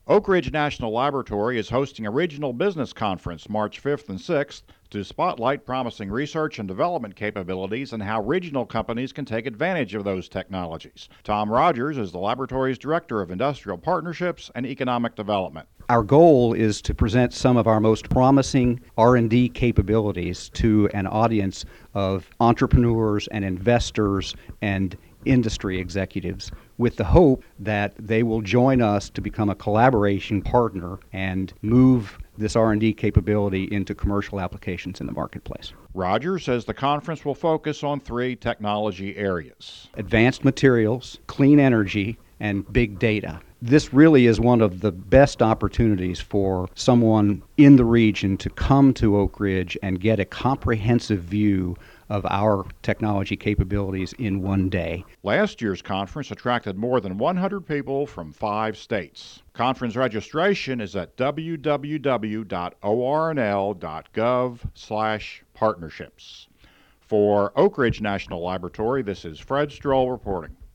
Oak Ridge National Laboratory is hosting a regional business conference March 5th and 6th to spotlight promising research and development capabilities and how regional companies can take advantage of those technologies. Tom Rogers is the laboratory's Director of Industrial Partnerships and Economic Development. Our goal is to present some of our most promising R&D capabilities to an audience of entrepreneurs and investors and industry executives with the hope that they will join us to become a collaboration partner and move this R&D capability into commercial applications in the marketplace. Rogers says the conference will focus on 3 technology areas: advanced materials, clean energy, and big data. This really is one of the best opportunities for someone in the region to come to Oak Ridge and get a comprehensive view of our technology capabilities in one day. Last year's conference attracted more than 100 people from 5 states. Conference registration is at www.ornl.gov/partnerships. For Oak Ridge National Laboratory, this is Fred Stroll reporting.